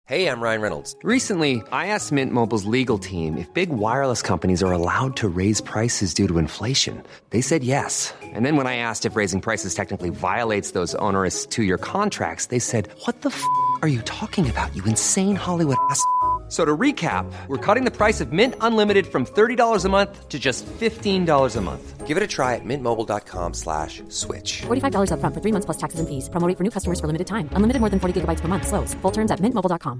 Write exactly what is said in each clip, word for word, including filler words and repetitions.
Hey, I'm Ryan Reynolds. Recently, I asked Mint Mobile's legal team if big wireless companies are allowed to raise prices due to inflation. They said yes. And then when I asked if raising prices technically violates those onerous two-year contracts, they said, what the f*** are you talking about, you insane Hollywood ass f- So to recap, we're cutting the price of Mint Unlimited from thirty dollars a month to just fifteen dollars a month. Give it a try at mintmobile.com slash switch. forty-five dollars up front for three months plus taxes and fees. Promo rate for new customers for limited time. Unlimited more than forty gigabytes per month. Slows full terms at mint mobile dot com.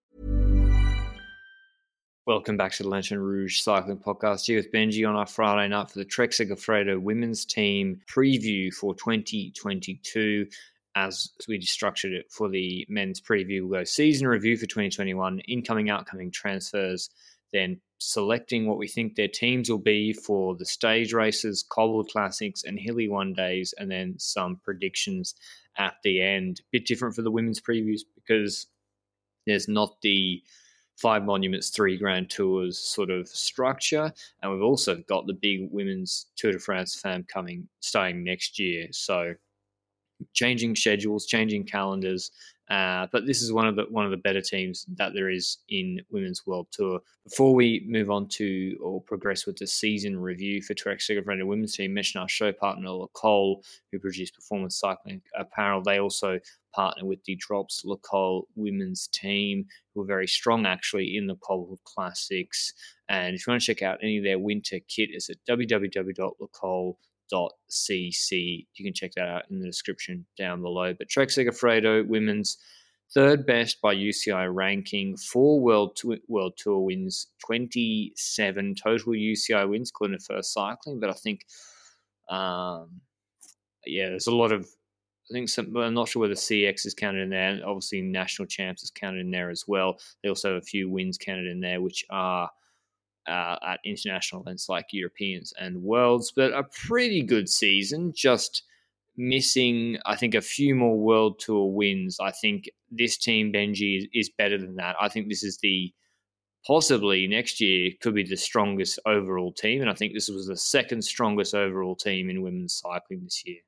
Welcome back to the Lanterne Rouge Cycling Podcast here with Benji on our Friday night for the Trek Segafredo women's team preview for twenty twenty-two. As we structured it for the men's preview, we'll go season review for twenty twenty-one, incoming, outcoming transfers, then selecting what we think their teams will be for the stage races, cobbled classics, and hilly one days, and then some predictions at the end. A bit different for the women's previews because there's not the five monuments, three grand tours sort of structure, and we've also got the big women's Tour de France fam coming starting next year. So changing schedules, changing calendars, uh, but this is one of the one of the better teams that there is in Women's World Tour. Before we move on to or progress with the season review for Trek Segafredo women's team, mention our show partner Le Col, who produce performance cycling apparel. They also partner with the Drops Le Col women's team, who are very strong actually in the Cobbled Classics. And if you want to check out any of their winter kit, it's at w w w dot le col dot c c. You can check that out in the description down below. But Trek Segafredo women's third best by U C I ranking, four World Tour, World Tour wins, twenty-seven total U C I wins, according to First Cycling. But I think, um, yeah, there's a lot of, I think some, I'm not sure whether C X is counted in there. Obviously, National Champs is counted in there as well. They also have a few wins counted in there, which are Uh, at international events like Europeans and Worlds, but a pretty good season, just missing, I think, a few more World Tour wins. I think this team, Benji, is, is better than that. I think this is the, possibly next year, could be the strongest overall team, and I think this was the second strongest overall team in women's cycling this year.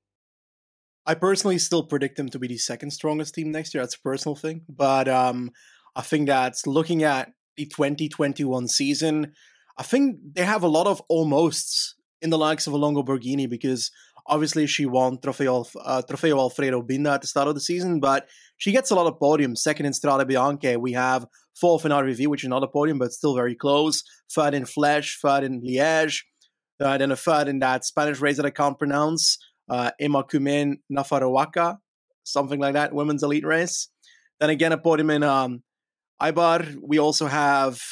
I personally still predict them to be the second strongest team next year. That's a personal thing, but um, I think that's looking at the twenty twenty-one season, I think they have a lot of almosts in the likes of Longo Borghini, because obviously she won Trofeo, uh, Trofeo Alfredo Binda at the start of the season, but she gets a lot of podiums. Second in Strade Bianche, we have fourth in R V V, which is not a podium, but still very close. Third in Flèche, third in Liège, uh, then a third in that Spanish race that I can't pronounce, uh, Emakumen Nafarroaca, something like that, women's elite race. Then again, a podium in um, Eibar. We also have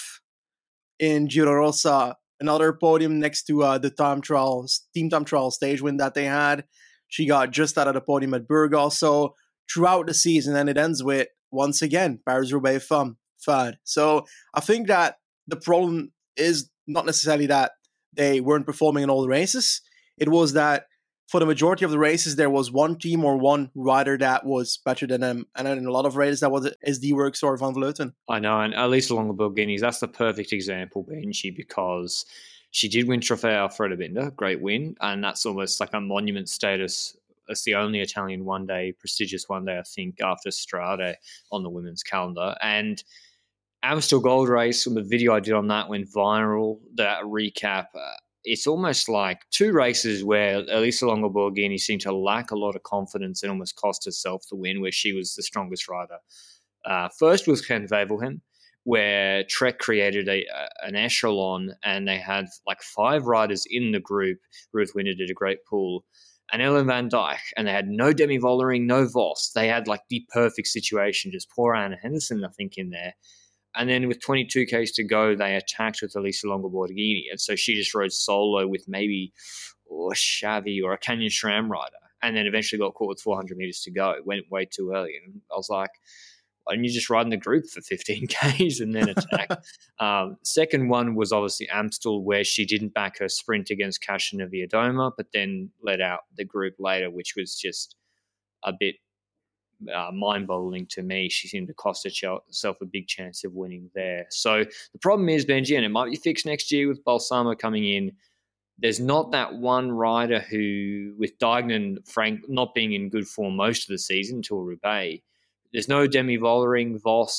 in Giro Rosa another podium next to uh, the time trial, team time trial stage win that they had. She got just out of the podium at Burgos. So throughout the season, and it ends with, once again, Paris-Roubaix fun, third. So I think that the problem is not necessarily that they weren't performing in all the races. It was that for the majority of the races, there was one team or one rider that was better than them. And in a lot of races, that was S D Works or Van Vleuten. I know, and at least along the Borghinis, that's the perfect example, Benji, because she did win Trofeo Alfredo Binda, great win, and that's almost like a monument status. It's the only Italian one-day, prestigious one-day, I think, after Strade on the women's calendar. And Amstel Gold Race, the video I did on that went viral, that recap, uh, it's almost like two races where Elisa Longo Borghini seemed to lack a lot of confidence and almost cost herself the win, where she was the strongest rider. Uh, first was Ken Wevelgem, where Trek created a, a an echelon, and they had like five riders in the group. Ruth Winder did a great pool. And Ellen Van Dijk, and they had no Demi Vollering, no Vos. They had like the perfect situation, just poor Anna Henderson, I think, in there. And then with twenty-two Ks to go, they attacked with Elisa Longo Borghini. And so she just rode solo with maybe or a Xavi or a Canyon SRAM rider. And then eventually got caught with four hundred meters to go. It went way too early. And I was like, why didn't you just ride in the group for fifteen Ks and then attack? um, second one was obviously Amstel, where she didn't back her sprint against Kasia Niewiadoma, but then let out the group later, which was just a bit Uh, mind-boggling to me. She seemed to cost herself a big chance of winning there. So the problem is, Benji, and it might be fixed next year with Balsamo coming in, there's not that one rider who, with Duignan Frank not being in good form most of the season until Roubaix, there's no Demi Vollering, Vos,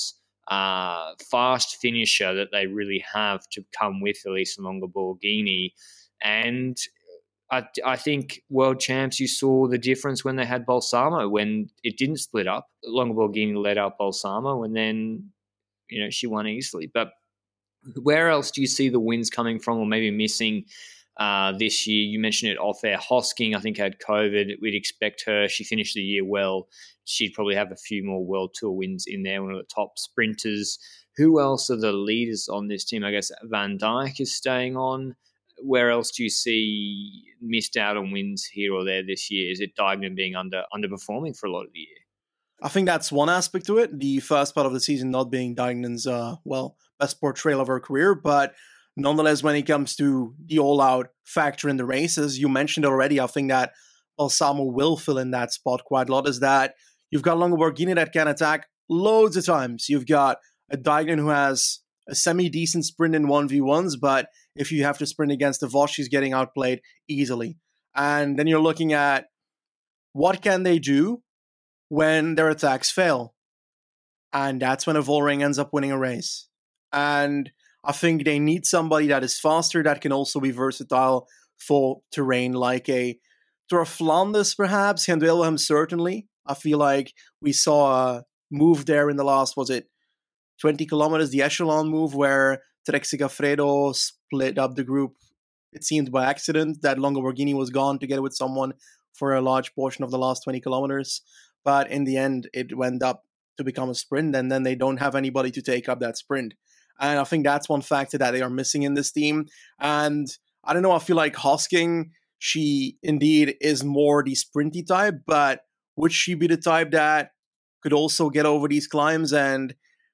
uh, fast finisher that they really have to come with Elisa Longa Borghini. And I, I think world champs, you saw the difference when they had Balsamo, when it didn't split up. Longa Borghini led out Balsamo, and then, you know, she won easily. But where else do you see the wins coming from, or maybe missing uh, this year? You mentioned it off air. Hosking, I think, had COVID. We'd expect her. She finished the year well. She'd probably have a few more World Tour wins in there, one of the top sprinters. Who else are the leaders on this team? I guess Van Dijk is staying on. Where else do you see missed out on wins here or there this year? Is it Duignan being under underperforming for a lot of the year? I think that's one aspect to it. The first part of the season not being Duignan's, uh, well, best portrayal of her career. But nonetheless, when it comes to the all-out factor in the races, you mentioned already, I think that Balsamo will fill in that spot quite a lot, is that you've got Longa Borghini that can attack loads of times. You've got a Duignan who has a semi-decent sprint in one v ones, but if you have to sprint against the Vos, she's getting outplayed easily. And then you're looking at what can they do when their attacks fail. And that's when a Vollering ends up winning a race. And I think they need somebody that is faster, that can also be versatile for terrain, like a Tour of Flanders, perhaps. Gent Wevelgem, certainly. I feel like we saw a move there in the last, was it twenty kilometers, the Echelon move, where Trek Segafredo split up the group, it seemed by accident, that Longa Borghini was gone together with someone for a large portion of the last twenty kilometers. But in the end, it went up to become a sprint, and then they don't have anybody to take up that sprint. And I think that's one factor that they are missing in this team. And I don't know, I feel like Hosking, she indeed is more the sprinty type, but would she be the type that could also get over these climbs and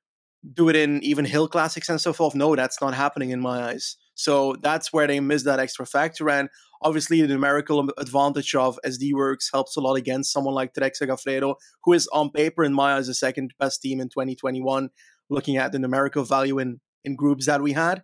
do it in even hill classics and so forth? No, that's not happening in my eyes. So that's where they miss that extra factor. And obviously the numerical advantage of S D Worx helps a lot against someone like Trek Segafredo, who is on paper in my eyes the second best team in twenty twenty-one, looking at the numerical value in, in groups that we had.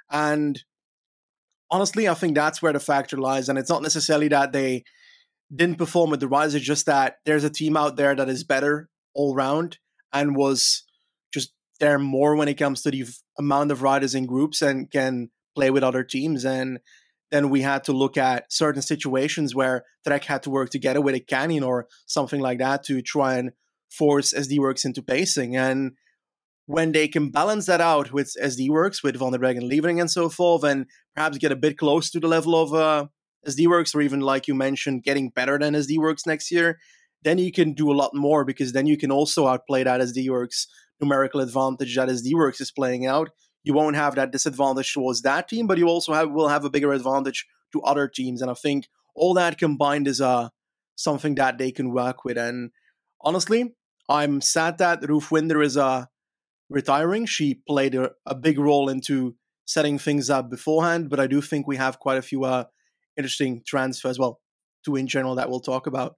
And honestly, I think that's where the factor lies. And it's not necessarily that they didn't perform with the Rise, it's just that there's a team out there that is better all round and was just there more when it comes to the amount of riders in groups and can play with other teams. And then we had to look at certain situations where Trek had to work together with a Canyon or something like that to try and force S D Worx into pacing. And when they can balance that out with S D Worx, with Van der Breggen leaving and so forth, and perhaps get a bit close to the level of uh, S D Worx, or even, like you mentioned, getting better than S D Worx next year, then you can do a lot more, because then you can also outplay that S D Worx numerical advantage that S D Worx is playing out. You won't have that disadvantage towards that team, but you also have will have a bigger advantage to other teams. And I think all that combined is uh, something that they can work with. And honestly, I'm sad that Ruth Winder is uh, retiring. She played a, a big role into setting things up beforehand, but I do think we have quite a few uh, interesting transfers, well, two in general, that we'll talk about.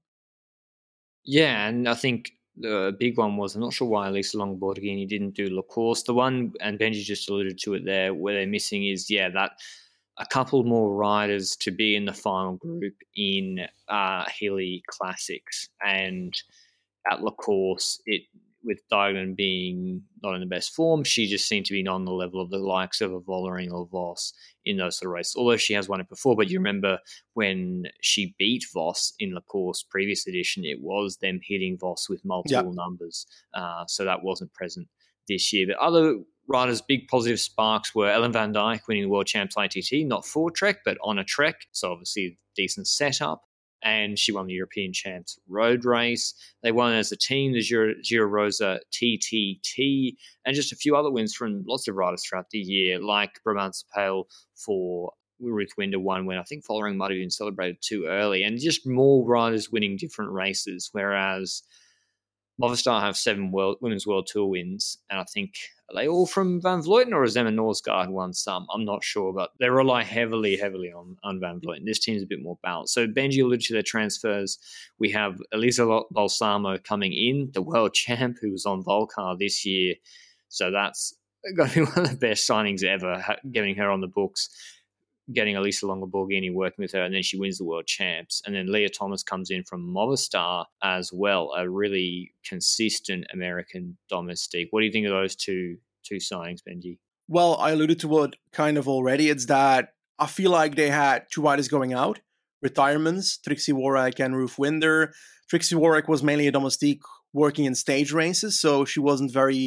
Yeah, and I think the big one was, I'm not sure why Elisa Longa Borghini didn't do La Course. The one, and Benji just alluded to it there, where they're missing is, yeah, that a couple more riders to be in the final group in uh, Hilly Classics. And at La Course, it with Duignan being not in the best form, she just seemed to be not on the level of the likes of a Vollering or Vos in those sort of races, although she has won it before. But you remember when she beat Vos in La Course previous edition, it was them hitting Vos with multiple yep. numbers. Uh, so that wasn't present this year. But other riders, big positive sparks were Ellen Van Dijk winning the World Champs I T T, not for Trek, but on a Trek. So obviously decent setup. And she won the European Champs road race. They won as a team the Giro, Giro Rosa T T T, and just a few other wins from lots of riders throughout the year, like Brabantse Pijl for Ruth Winder won when I think Vollering might have been celebrated too early, and just more riders winning different races, whereas Movistar have seven world, Women's World Tour wins, and I think, are they all from Van Vleuten, or has Emma Norsgaard won some? I'm not sure, but they rely heavily, heavily on, on Van Vleuten. This team's a bit more balanced. So Benji alluded to their transfers. We have Elisa Balsamo coming in, the world champ who was on Volcar this year. So that's going to be one of the best signings ever, getting her on the books. getting Elisa Longo Borghini working with her, and then she wins the world champs. And then Leah Thomas comes in from Movistar as well, a really consistent American domestique. What do you think of those two two signings, Benji? Well, I alluded to it kind of already. It's that I feel like they had two riders going out, retirements, Trixie Worrack and Ruth Winder. Trixie Worrack was mainly a domestique working in stage races, so she wasn't very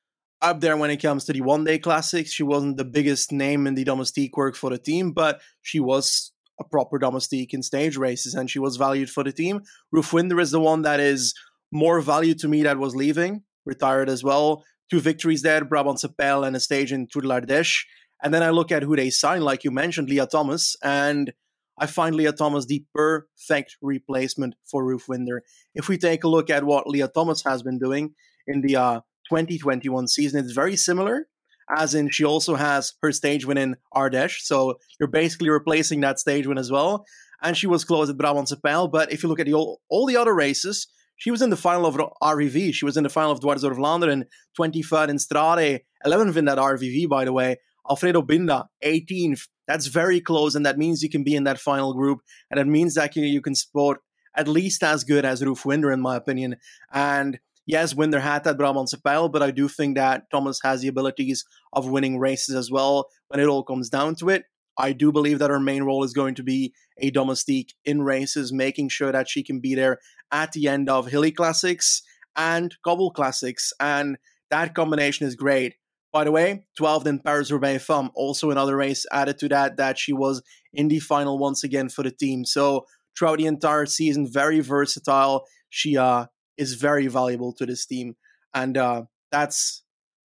up there when it comes to the one-day classics. She wasn't the biggest name in the domestique work for the team, but she was a proper domestique in stage races, and she was valued for the team. Ruth Winder is the one that is more valued to me that was leaving, retired as well. Two victories there, Brabantse Pijl and a stage in Tour de l'Ardèche. And then I look at who they signed, like you mentioned, Leah Thomas, and I find Leah Thomas the perfect replacement for Ruth Winder. If we take a look at what Leah Thomas has been doing in the uh, twenty twenty-one season, it's very similar, as in she also has her stage win in Ardèche, so you're basically replacing that stage win as well. And she was close at Brabantse Pijl, but if you look at the, all, all the other races, she was in the final of R V V. She was in the final of Dwars door Vlaanderen, twenty-third in Strade, eleventh in that R V V, by the way. Alfredo Binda, eighteenth. That's very close, and that means you can be in that final group, and it means that you, you can sport at least as good as Ruth Winder, in my opinion. And yes, Winder had that Brabantse Pijl, but I do think that Thomas has the abilities of winning races as well when it all comes down to it. I do believe that her main role is going to be a domestique in races, making sure that she can be there at the end of Hilly Classics and Cobble Classics, and that combination is great. By the way, twelfth in Paris-Roubaix Femmes, also another race added to that, that she was in the final once again for the team. So throughout the entire season, very versatile. She uh, is very valuable to this team, and uh, that's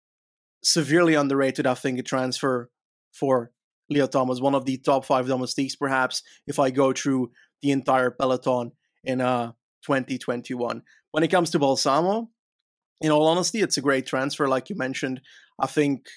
severely underrated, I think, a transfer for Leah Thomas, one of the top five domestiques, perhaps, if I go through the entire peloton in uh, twenty twenty-one. When it comes to Balsamo, in all honesty, it's a great transfer, like you mentioned. I think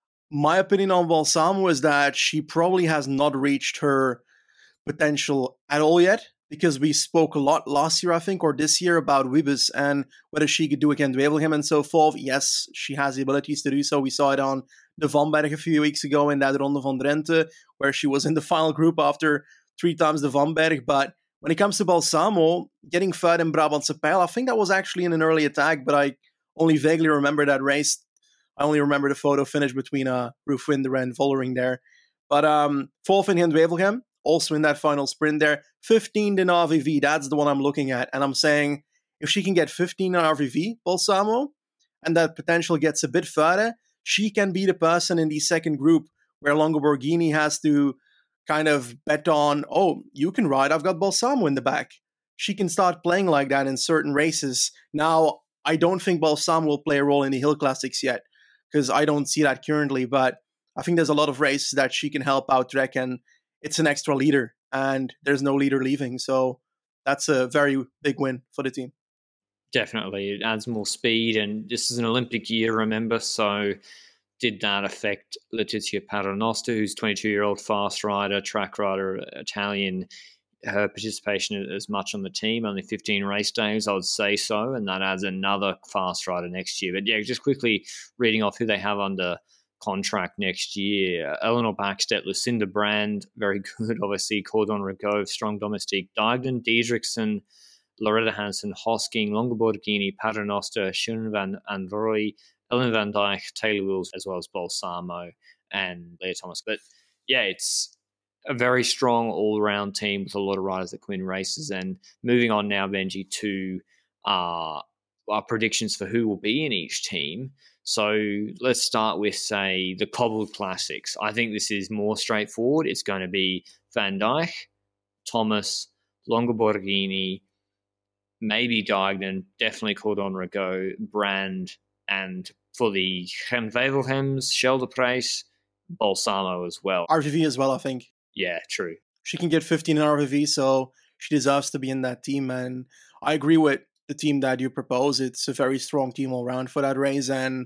my opinion on Balsamo is that she probably has not reached her potential at all yet, because we spoke a lot last year, I think, or this year, about Wiebes and whether she could do against Wevelgem and so forth. Yes, she has the abilities to do so. We saw it on the Van Berg a few weeks ago in that Ronde van Drenthe, where she was in the final group after three times the Van Berg. But when it comes to Balsamo, getting third in Brabantse Pijl, I think that was actually in an early attack, but I only vaguely remember that race. I only remember the photo finish between uh, Ruth Winder and Vollering there. But um, fourth in Gent-Wevelgem, also in that final sprint there. fifteenth in R V V, that's the one I'm looking at. And I'm saying, if she can get fifteen in R V V, Balsamo, and that potential gets a bit further, she can be the person in the second group where Longo Borghini has to kind of bet on, oh, you can ride, I've got Balsamo in the back. She can start playing like that in certain races. Now, I don't think Balsamo will play a role in the Hill Classics yet, because I don't see that currently, but I think there's a lot of races that she can help out Trek, and it's an extra leader, and there's no leader leaving, so that's a very big win for the team. Definitely, it adds more speed, and this is an Olympic year, remember, so did that affect Letizia Paternoster, who's a twenty-two-year-old fast rider, track rider, Italian? Her participation as much on the team, only fifteen race days, I would say so, and that adds another fast rider next year. But yeah, just quickly reading off who they have under contract next year. Eleanor Backstedt, Lucinda Brand, very good, obviously. Cordon Rigaud, strong domestique. Dijkden, Diedrichsen, Loretta Hansen, Hosking, Longo Borghini, Paternoster, Schoen van Androoy, Ellen van Dijk, Taylor Wills, as well as Balsamo and Leah Thomas. But yeah, it's a very strong all-round team with a lot of riders that can win races. And moving on now, Benji, to uh, our predictions for who will be in each team. So let's start with, say, the Cobbled Classics. I think this is more straightforward. It's going to be Van Dijk, Thomas, Longo Borghini, maybe Dijkden, definitely Cordon Rigaud, Brand, and for the Gent-Wevelgems, Scheldeprijs, Balsamo as well. R V V as well, I think. Yeah, true. She can get fifteen in R V V, so she deserves to be in that team. And I agree with the team that you propose. It's a very strong team all around for that race. And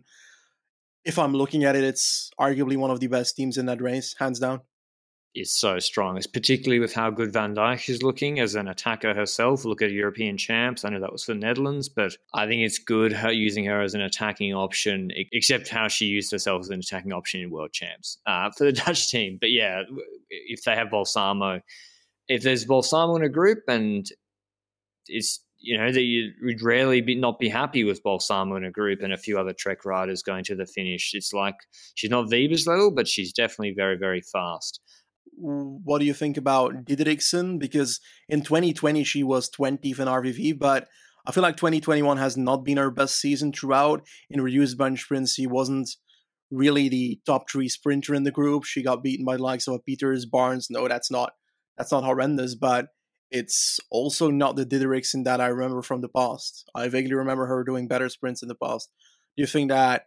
if I'm looking at it, it's arguably one of the best teams in that race, hands down. Is so strong, it's particularly with how good Van Dijk is looking as an attacker herself. Look at European champs. I know that was for the Netherlands, but I think it's good her using her as an attacking option, except how she used herself as an attacking option in world champs uh, for the Dutch team. But yeah, if they have Balsamo, if there's Balsamo in a group, and it's, you know, that you would rarely be not be happy with Balsamo in a group and a few other Trek riders going to the finish. It's like she's not Weber's level, but she's definitely very, very fast. What do you think about Didriksen? Because in twenty twenty, she was twentieth in R V V, but I feel like twenty twenty-one has not been her best season throughout. In reduced bunch sprints, she wasn't really the top three sprinter in the group. She got beaten by the likes of Peters, Barnes. No, that's not that's not horrendous, but it's also not the Didriksen that I remember from the past. I vaguely remember her doing better sprints in the past. Do you think that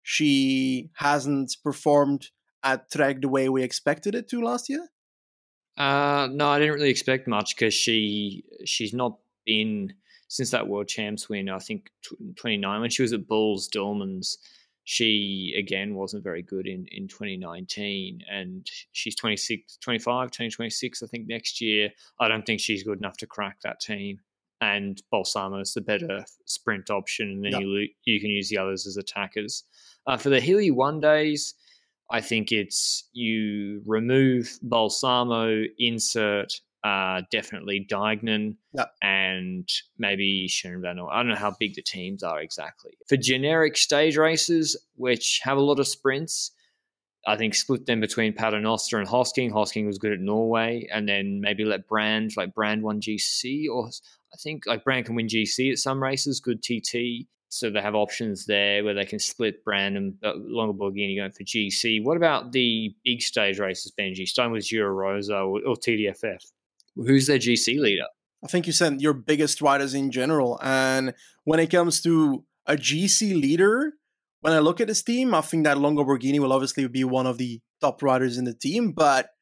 she hasn't performed at Trek the way we expected it to last year? Uh, no, I didn't really expect much because she she's not been, since that World Champs win, I think twenty-nine, when she was at Bulls Dillman's, she again wasn't very good in, in twenty nineteen, and she's twenty-six, twenty-five, twenty twenty-six, I think, next year. I don't think she's good enough to crack that team. And Balsamo is the better sprint option, and then yep. you you can use the others as attackers. Uh, for the Hilly One Days, I think it's you remove Balsamo, insert uh, definitely Duignan, yep. and maybe Sharon Van Noort. I don't know how big the teams are exactly. For generic stage races, which have a lot of sprints, I think split them between Paternoster and Hosking. Hosking was good at Norway, and then maybe let Brand, like Brand won G C, or I think like Brand can win G C at some races, good T T. So they have options there where they can split Brand and uh, Longo Borghini going for G C. What about the big stage races, Benji? Starting with Giro Rosa or, or T D F F. Who's their G C leader? I think you said your biggest riders in general. And when it comes to a G C leader, when I look at this team, I think that Longo Borghini will obviously be one of the top riders in the team. But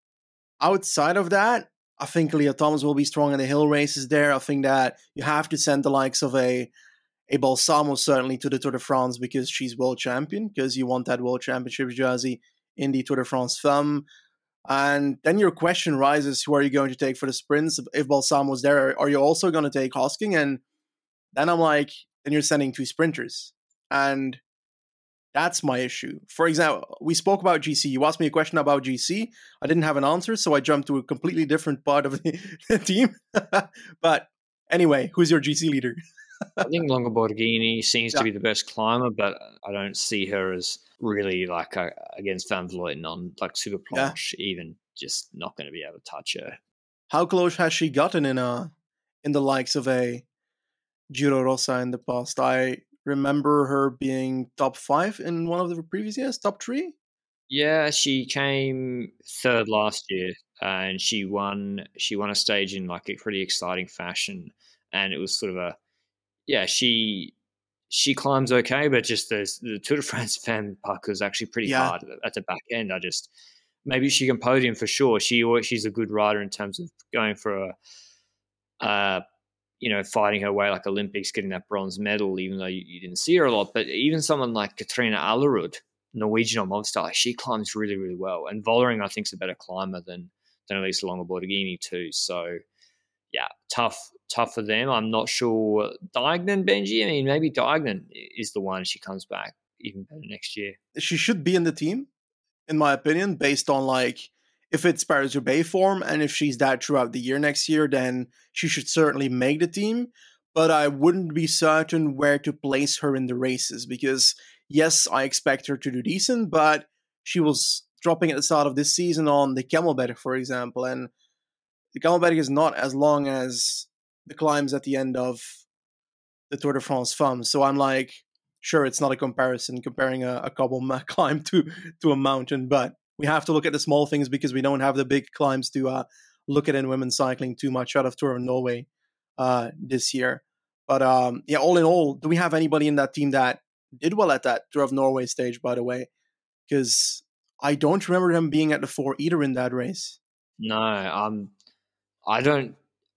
outside of that, I think Leah Thomas will be strong in the hill races there. I think that you have to send the likes of a A Balsamo certainly to the Tour de France because she's world champion, because you want that world championship jersey in the Tour de France Femme. And then your question rises, who are you going to take for the sprints? If Balsamo's there, are you also going to take Hosking? And then I'm like, then you're sending two sprinters. And that's my issue. For example, we spoke about G C. You asked me a question about G C. I didn't have an answer, so I jumped to a completely different part of the, the team. But anyway, who's your G C leader? I think Longo Borghini seems yeah. to be the best climber, but I don't see her as really like a, against Van Vleuten on like Super Planche, yeah. even just not going to be able to touch her. How close has she gotten in a in the likes of a Giro Rosa in the past? I remember her being top five in one of the previous years, top three. Yeah, she came third last year, uh, and she won. She won a stage in like a pretty exciting fashion, and it was sort of a yeah. She she climbs okay, but just the the Tour de France Femme parcours is actually pretty yeah. hard at the back end. I just maybe she can podium for sure. She she's a good rider in terms of going for a. Uh, you know, fighting her way like Olympics, getting that bronze medal, even though you, you didn't see her a lot. But even someone like Katrina Allerud, Norwegian or Mobstar, she climbs really, really well. And Vollering, I think, is a better climber than than Elisa Longo Borghini too. So, yeah, tough, tough for them. I'm not sure. Duignan, Benji, I mean, maybe Duignan is the one. She comes back even better next year. She should be in the team, in my opinion, based on like, if it's Paris-Roubaix form, and if she's that throughout the year next year, then she should certainly make the team. But I wouldn't be certain where to place her in the races, because yes, I expect her to do decent, but she was dropping at the start of this season on the Camelback, for example, and the Camelback is not as long as the climbs at the end of the Tour de France Femme. So I'm like, sure, it's not a comparison comparing a, a cobble climb to, to a mountain, but we have to look at the small things because we don't have the big climbs to uh, look at in women's cycling too much out of Tour of Norway uh, this year. But um, yeah, all in all, do we have anybody in that team that did well at that Tour of Norway stage, by the way? Because I don't remember them being at the four either in that race. No, um, I don't.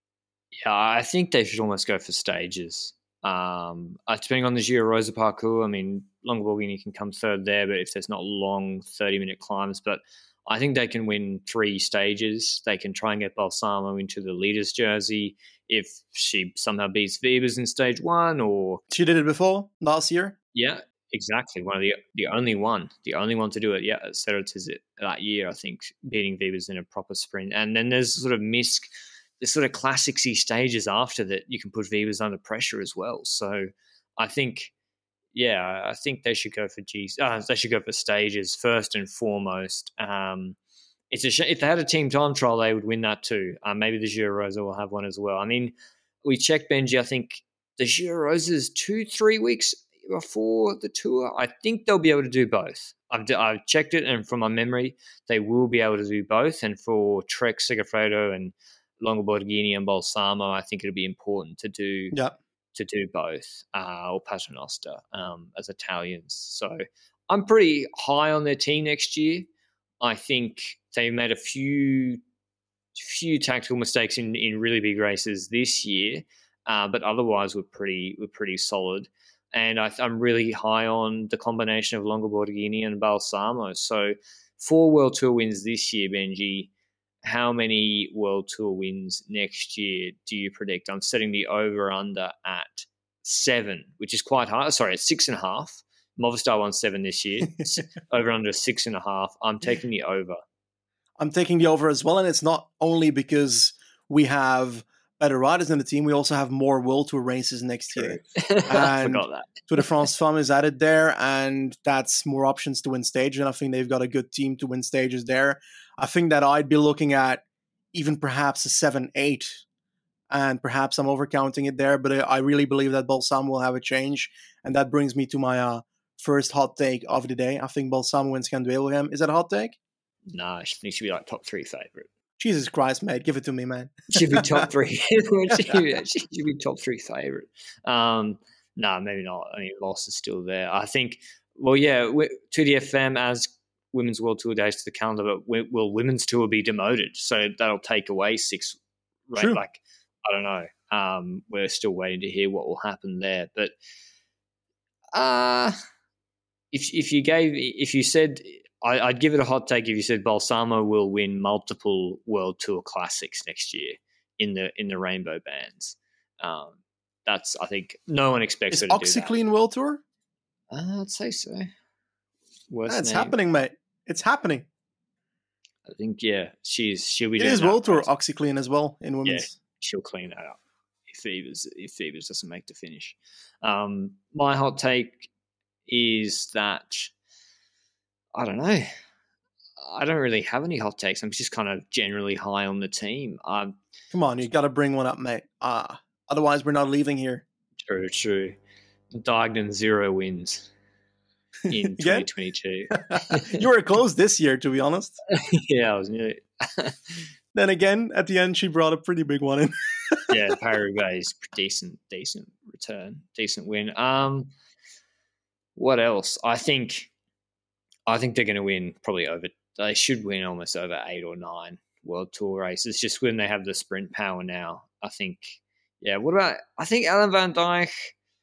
Yeah, I think they should almost go for stages. Um, uh, depending on the Giro Rosa parcours, I mean, Longo Borghini can come third there, but if there's not long thirty-minute climbs, but I think they can win three stages. They can try and get Balsamo into the leader's jersey if she somehow beats Wiebes in stage one, or... She did it before, last year? Yeah, exactly one of the the only one, the only one to do it. Yeah, Serotis it that year, I think, beating Vivas in a proper sprint. And then there's sort of Misk, the sort of classic-y stages after that you can put Vivas under pressure as well. So I think, yeah, I think they should go for G. Uh, they should go for stages first and foremost. Um, it's a sh- if they had a team time trial, they would win that too. Uh, maybe the Giro Rosa will have one as well. I mean, we checked Benji. I think the Giro Rosa is two, three weeks before the tour. I think they'll be able to do both. I've, I've checked it, and from my memory, they will be able to do both. And for Trek, Segafredo, and Longo Borghini and Balsamo, I think it'll be important to do Yeah. to do both, uh, or Paternoster um, as Italians. So I'm pretty high on their team next year. I think they made a few few tactical mistakes in, in really big races this year, uh, but otherwise we're pretty we're pretty solid. And I, I'm really high on the combination of Longo Borghini and Balsamo. So four World Tour wins this year, Benji. How many World Tour wins next year do you predict? I'm setting the over-under at seven, which is quite high. Sorry, it's six and a half. Movistar won seven this year. Over-under six and a half. I'm taking the over. I'm taking the over as well, and it's not only because we have better riders in the team, we also have more World Tour races next year. I forgot that. Tour de France Femme is added there, and that's more options to win stages, and I think they've got a good team to win stages there. I think that I'd be looking at even perhaps a seven eight, and perhaps I'm overcounting it there, but I really believe that Balsamo will have a change, and that brings me to my uh, first hot take of the day. I think Balsamo wins Gent-Wevelgem. Is that a hot take? Nah, she should be like top three favourite. Jesus Christ, mate. Give it to me, man. She'd be top three. she, should be top three favourite. Um, no, nah, maybe not. I mean, loss is still there. I think, well, yeah, Tour de F M as Women's World Tour days to the calendar, but will Women's Tour be demoted? So that'll take away six, right? True. Like, I don't know. Um, we're still waiting to hear what will happen there. But uh, if if you gave, if you said, I, I'd give it a hot take if you said Balsamo will win multiple World Tour Classics next year in the in the Rainbow Bands. Um, that's I think no one expects Is her to do OxyClean World Tour? that. Uh, I'd say so. Worst It's name. happening, mate. It's happening. I think yeah, she's she'll be. It doing is that World Tour first. OxyClean as well in women's. Yeah, she'll clean that up if Fevers if Fevers doesn't make the finish. Um, my hot take is that I don't know. I don't really have any hot takes. I'm just kind of generally high on the team. Um, Come on, you got to bring one up, mate. Ah, otherwise we're not leaving here. true, true. Diagnon zero wins in Again? twenty twenty-two. You were close this year, to be honest. Yeah, I was near. Then again, at the end, she brought a pretty big one in. Yeah, Paris-Roubaix, decent, decent return, decent win. Um, what else? I think, I think they're going to win probably over. They should win almost over eight or nine World Tour races. Just when they have the sprint power now, I think. Yeah. What about? I think Ellen van Dijk.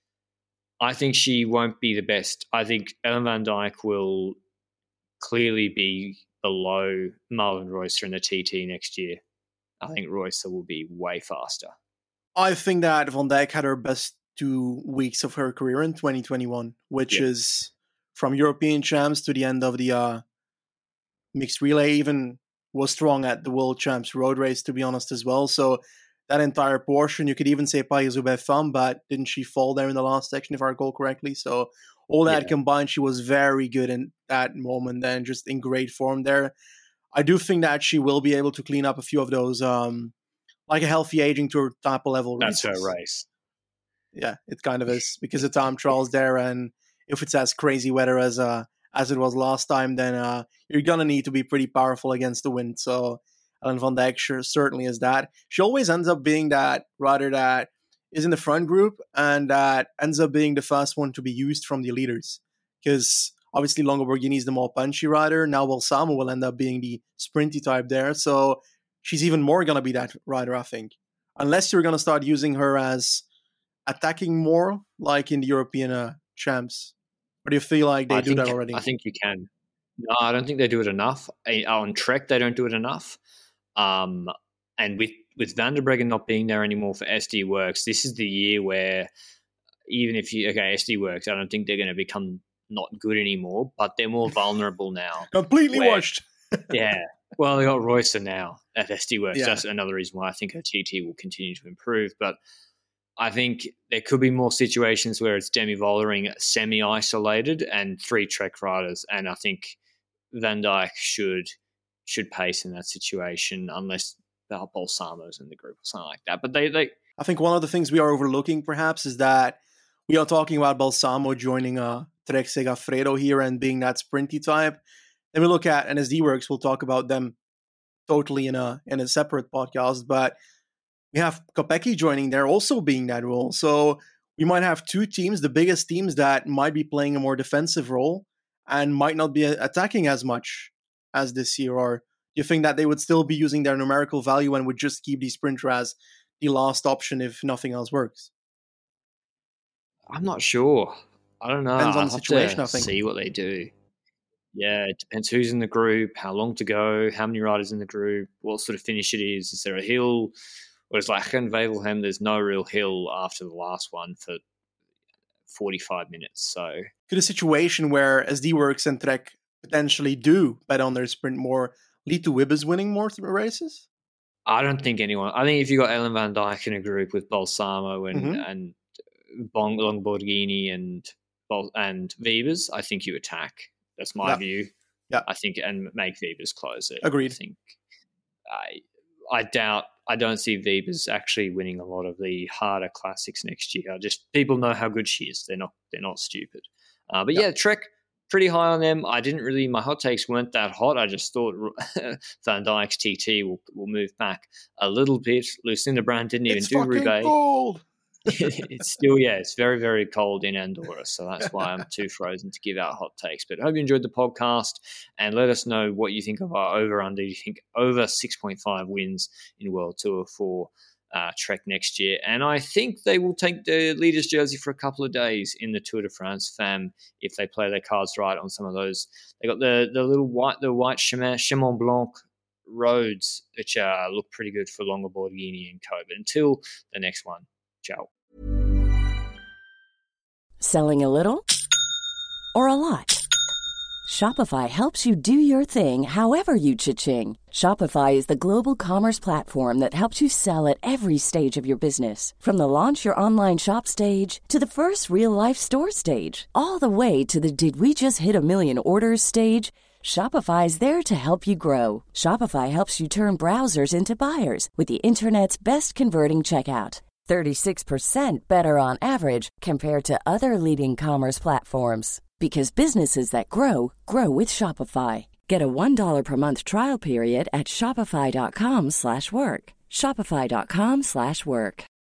I think she won't be the best. I think Ellen van Dijk will clearly be below Marlon Reusser in the T T next year. I think Reusser will be way faster. I think that Van Dijk had her best two weeks of her career in twenty twenty-one, which Yeah. is from European champs to the end of the uh, mixed relay, even was strong at the World Champs road race, to be honest, as well. So that entire portion, you could even say Paris-Roubaix Femme, but didn't she fall there in the last section, if I recall correctly? So all that Yeah. combined, she was very good in that moment and just in great form there. I do think that she will be able to clean up a few of those, um, like a healthy aging tour type of level That's races. her race. Yeah, it kind of is because the time trials there, and if it's as crazy weather as uh as it was last time, then uh you're gonna need to be pretty powerful against the wind. So Ellen van Dijk sure, certainly is that. She always ends up being that rider that is in the front group and that ends up being the first one to be used from the leaders, because obviously Longo Borghini is the more punchy rider. Now Balsamo will end up being the sprinty type there, so she's even more gonna be that rider, I think, unless you're gonna start using her as attacking more, like in the European uh, champs. Or do you feel like they I do think, that already? I think you can. No, I don't think they do it enough. Eh, On Trek, they don't do it enough. Um, and with, with Van der Breggen not being there anymore for S D Works, this is the year where even if you, okay, S D Works, I don't think they're going to become not good anymore, but they're more vulnerable now. Completely where, washed. Yeah. Well, they got Royster now at S D Works. Yeah. That's another reason why I think her T T will continue to improve. But I think there could be more situations where it's Demi Vollering semi-isolated and three Trek riders, and I think Van Dijk should should pace in that situation unless Balsamo's in the group or something like that. But they, they I think one of the things we are overlooking perhaps is that we are talking about Balsamo joining uh, Trek Segafredo here and being that sprinty type. Then we look at N S D Works. We'll talk about them totally in a in a separate podcast. But we have Kopecky joining there, also being that role. So we might have two teams, the biggest teams, that might be playing a more defensive role and might not be attacking as much as this year. Or do you think that they would still be using their numerical value and would just keep the sprinter as the last option if nothing else works? I'm not sure. I don't know. Depends on I'll the have situation, to I think. see what they do. Yeah, it depends who's in the group, how long to go, how many riders in the group, what sort of finish it is. Is there a hill? Whereas like in Wevelgem, there's no real hill after the last one for forty-five minutes. So could a situation where S D Works and Trek potentially do bet on their sprint more lead to Wibbes winning more races? I don't think anyone. I think if you got Ellen Van Dijk in a group with Balsamo and Mhm. and Bong, Longborghini and Bol- and Wiebes, I think you attack. That's my Yeah. view. Yeah. I think and make Wiebes close it. Agreed. I think I I doubt. I don't see Wiebes actually winning a lot of the harder classics next year. I just people know how good she is. They're not. They're not stupid. Uh, but Yeah. yeah, Trek pretty high on them. I didn't really. My hot takes weren't that hot. I just thought Van Dijk's T T will will move back a little bit. Lucinda Brand didn't even It's do fucking Roubaix. cold. It's still, yeah, it's very, very cold in Andorra. So that's why I'm too frozen to give out hot takes. But I hope you enjoyed the podcast and let us know what you think of our over under. Do you think over six point five wins in World Tour for uh, Trek next year? And I think they will take the leader's jersey for a couple of days in the Tour de France Femme if they play their cards right on some of those. They got the, the little white, the white Chemin, Chemin Blanc roads, which uh, look pretty good for Longborghini and Co. But until the next one, ciao. Selling a little or a lot? Shopify helps you do your thing however you cha-ching. Shopify is the global commerce platform that helps you sell at every stage of your business. From the launch your online shop stage to the first real-life store stage, all the way to the did we just hit a million orders stage. Shopify is there to help you grow. Shopify helps you turn browsers into buyers with the internet's best converting checkout. thirty-six percent better on average compared to other leading commerce platforms. Because businesses that grow, grow with Shopify. Get a one dollar per month trial period at shopify.com slash work. Shopify.com slash work.